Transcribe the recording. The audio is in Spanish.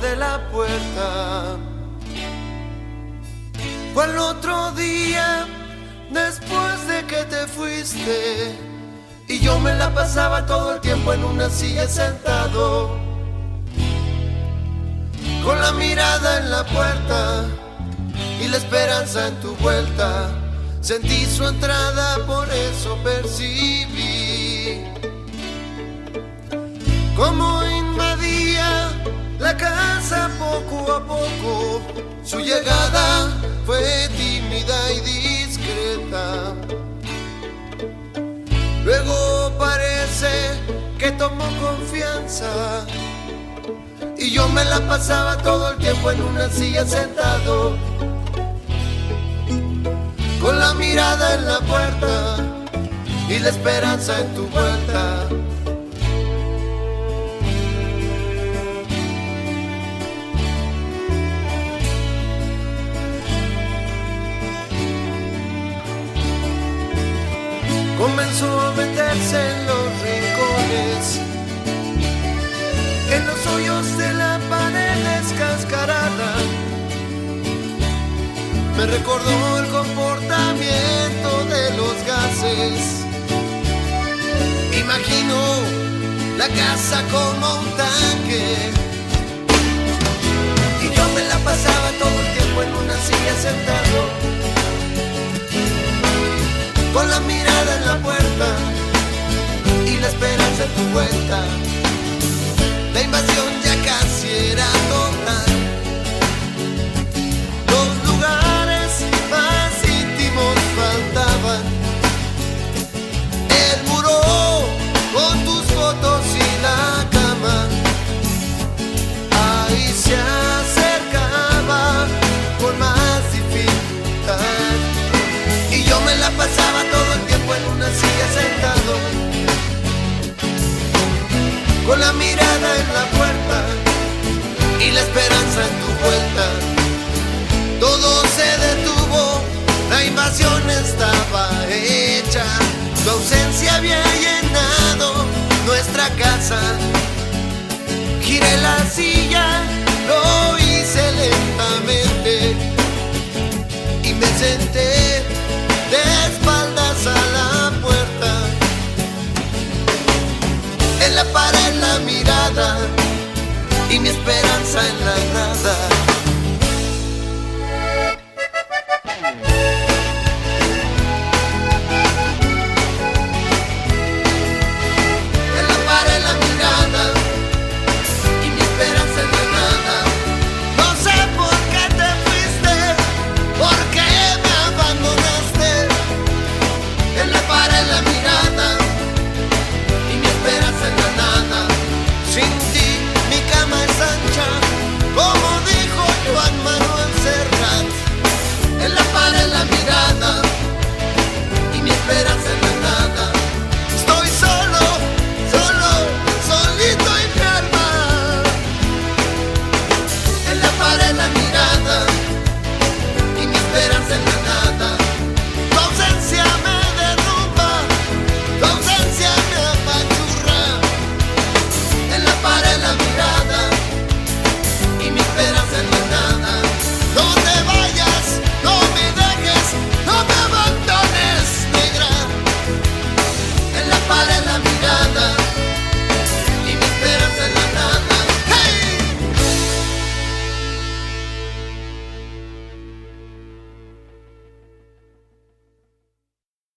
de la puerta. Fue el otro día, después de que te fuiste, y yo me la pasaba todo el tiempo en una silla sentado, con la mirada en la puerta y la esperanza en tu vuelta. Sentí su entrada, por eso percibí cómo invadía la casa poco a poco. Su llegada fue tímida y discreta. Luego parece que tomó confianza, y yo me la pasaba todo el tiempo en una silla sentado, con la mirada en la puerta y la esperanza en tu vuelta. Comenzó a meterse en los rincones, en los hoyos de la pared descascarada. Me recordó el comportamiento de los gases. Imagino la casa como un tanque, y yo me la pasaba todo el tiempo en una silla sentado, con la mirada en la puerta y la esperanza en tu vuelta. La invasión ya casi era total. Los lugares más íntimos faltaban. El muro con tus fotos y la cama, ahí se acercaba con más dificultad. Y yo me la pasaba todo el tiempo en una silla sentado, con la mirada en la puerta y la esperanza en tu vuelta. Todo se detuvo, la invasión estaba hecha. Tu ausencia había llenado nuestra casa. Giré la silla, lo hice lentamente y me senté de espaldas a la puerta. En la pared la mirada y mi esperanza en la nada.